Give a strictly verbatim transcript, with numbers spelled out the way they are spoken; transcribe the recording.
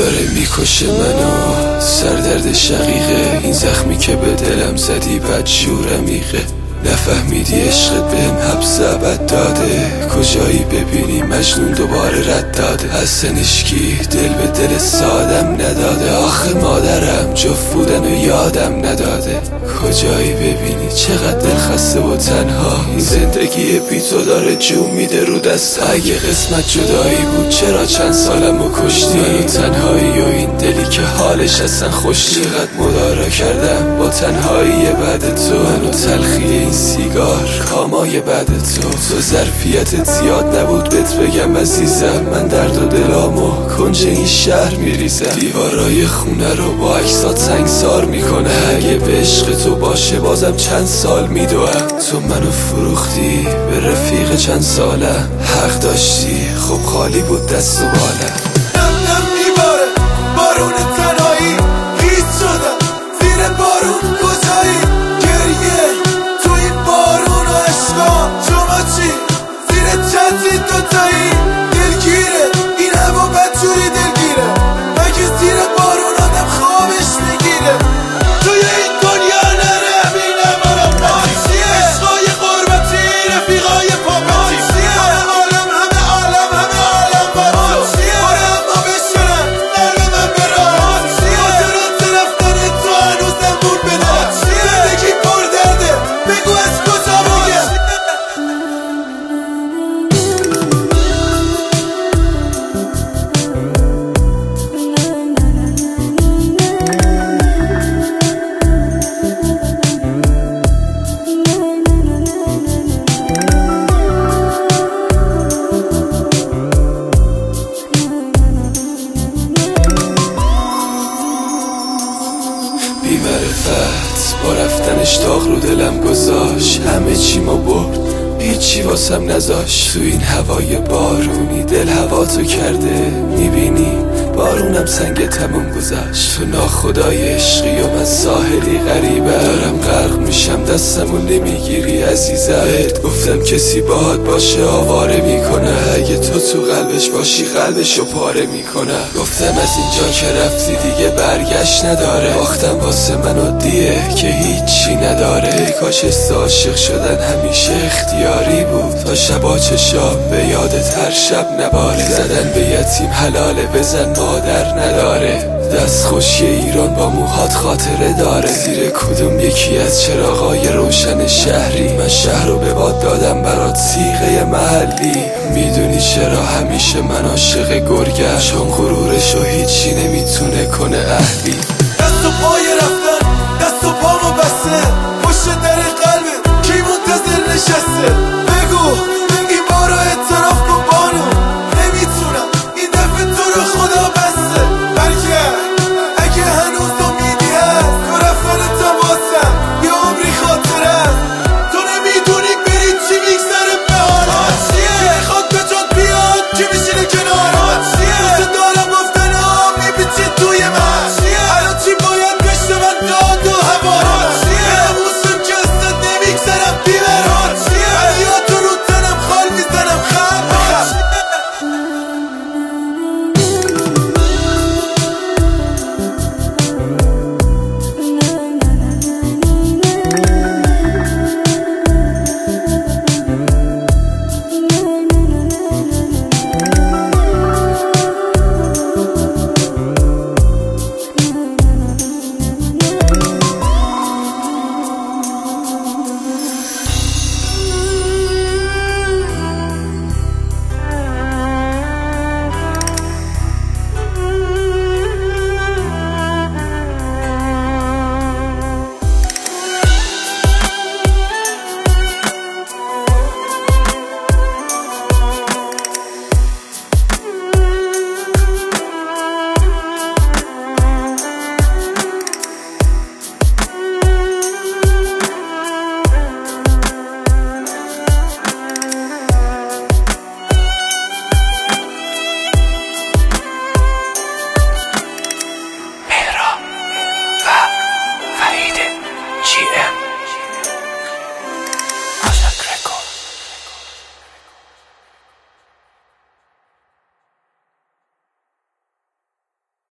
داره میکشه منو، سردرد شقیقه، این زخمی که به دلم زدی بدجور عمیقه. نفهمیدی عشقت بهم حبس ابد داده، کجایی ببینی مجنون دوباره رد داده. از سنشکی دل به دل سادم نداده، آخه مادرم جفت بودن و یادم نداده. کجایی ببینی چقدر دل خسته و تنها، این زندگی بی تو داره جون میده رو دست. اگه قسمت جدایی بود چرا چند سالم رو کشتی؟ منو تنهایی و این دلی که حالش اصلا خوش. چقدر مدارا کردم با تنهایی بعد تو، منو تلخی این سیگار کامای بعد تو. تو ظرفیتت زیاد نبود بهت بگم عزیزم، من درد و دلامو کنج این شهر میریزم. دیوارای خونه رو با عکسات سنگسار میکنه، اگه به عشق تو باشه بازم چند سال میدوم. تو منو فروختی به رفیق چند ساله، حق داشتی خب خالی بود دست و باله. نم نم میباره بارون تنهایی، ریز شدم زیر بارون کجایی؟ گریه تو این بارون و عشقا شما چی؟ زیر چتری دوتایی دلگیره، این هوا بدجوری دلگیره. مگه زیر بارون آدم خوابش میگیره؟ توی این دنیا نره بینم آرام پاچیه، عشقای غربتی رفیقای پاپاچیه. همه عالم همه عالم همه عالم پاچیه، باره اما بشنن نرم من برام خاطرات رفتن تو هنوزم بود به دل. زندگی پر درده بگو از کجا بگه. بی‌معرفت با رفتنش داغ رو دلم گذاشت، همه چی ما برد هیچی واسم نذاش. تو این هوای بارونی دل هوا تو کرده، میبینی بارونم سنگ تموم گذاشت. تو ناخدای عشقی و من ساحلی غریبه، دارم غرق میشم دستمو نمیگیری عزیزم. بهت گفتم کسی باهات باشه آواره میکنه، اگه تو تو قلبش باشی قلبشو پاره میکنه. گفتم از اینجا که رفتی دیگه برگشت نداره، باختم واسه من عادیه که هیچی نداره. ای کاش عاشق شدن همیشه اختیاری بود، تا شبا چشام به یادت هر شب نباره. زدن به یتیم حلاله بزن مادر نداره، دست خوشی ایران با موهات خاطره داره. زیر کدوم یکی از چراغای روشن شهری، من شهر رو به باد دادم برات صیغه محلی. میدونی چرا همیشه من عاشق گرگم؟ چون غرورشو هیچی نمیتونه کنه اهلی. دست و پای رفته